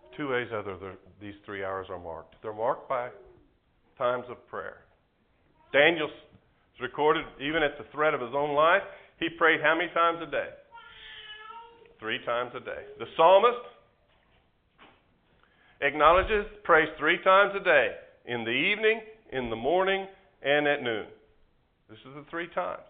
Two ways these 3 hours are marked. They're marked by times of prayer. Daniel's recorded, even at the threat of his own life, he prayed how many times a day? 3 times a day. The psalmist acknowledges, prays 3 times a day, in the evening, in the morning, and at noon. This is the 3 times.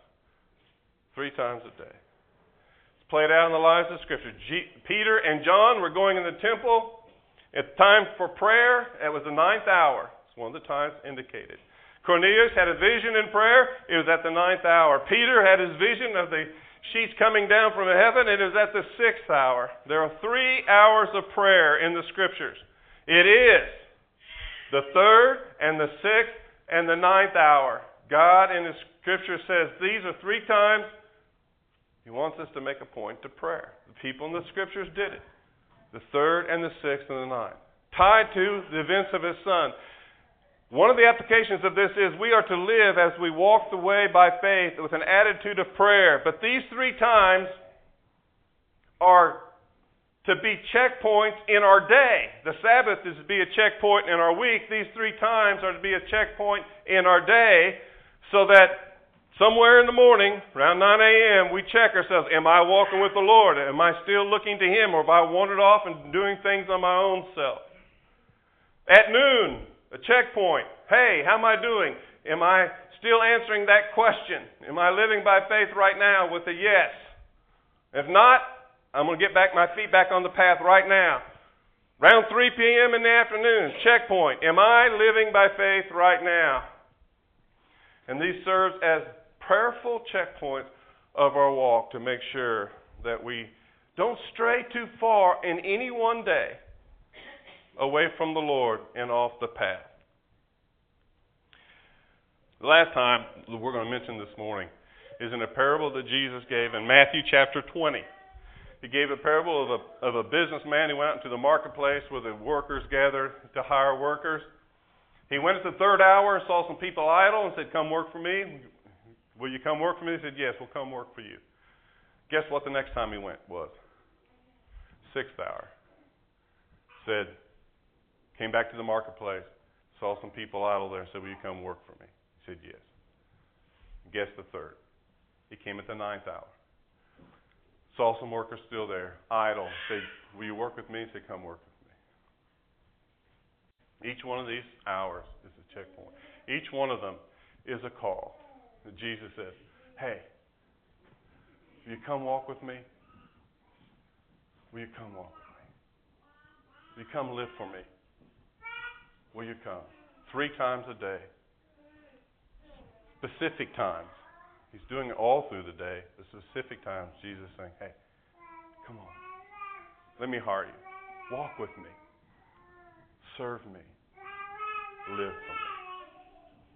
3 times a day. It's played out in the lives of Scripture. Peter and John were going in the temple at time for prayer. It was the 9th hour. It's one of the times indicated. Cornelius had a vision in prayer. It was at the 9th hour. Peter had his vision of the sheets coming down from heaven. It was at the 6th hour. There are 3 hours of prayer in the Scriptures. It is the 3rd and the 6th and the 9th hour. God in His Scripture says these are 3 times He wants us to make a point to prayer. The people in the Scriptures did it. The 3rd and the 6th and the 9th. Tied to the events of His Son. One of the applications of this is we are to live as we walk the way by faith with an attitude of prayer. But these 3 times are to be checkpoints in our day. The Sabbath is to be a checkpoint in our week. These 3 times are to be a checkpoint in our day so that somewhere in the morning, around 9 a.m., we check ourselves. Am I walking with the Lord? Am I still looking to Him? Or have I wandered off and doing things on my own self? At noon, a checkpoint. Hey, how am I doing? Am I still answering that question? Am I living by faith right now with a yes? If not, I'm going to get my feet back on the path right now. Around 3 p.m. in the afternoon, checkpoint. Am I living by faith right now? And these serve as prayerful checkpoints of our walk to make sure that we don't stray too far in any one day away from the Lord and off the path. The last time we're going to mention this morning is in a parable that Jesus gave in Matthew chapter 20. He gave a parable of a businessman who went out into the marketplace where the workers gathered to hire workers. He went at the 3rd hour and saw some people idle and said, "Come work for me. Will you come work for me?" They said, "Yes, we'll come work for you." Guess what the next time he went was? 6th hour. Came back to the marketplace, saw some people idle there and said, "Will you come work for me?" He said, "Yes." Guess the 3rd. He came at the 9th hour. Saw some workers still there, idle. Said, "Will you work with me?" He said, "Come work with me." Each one of these hours is a checkpoint. Each one of them is a call. And Jesus says, "Hey, will you come walk with me? Will you come walk with me? Will you come live for me? Will you come?" 3 times a day. Specific times. He's doing it all through the day. The specific times, Jesus is saying, "Hey, come on. Let me hire you. Walk with me. Serve me. Live for me."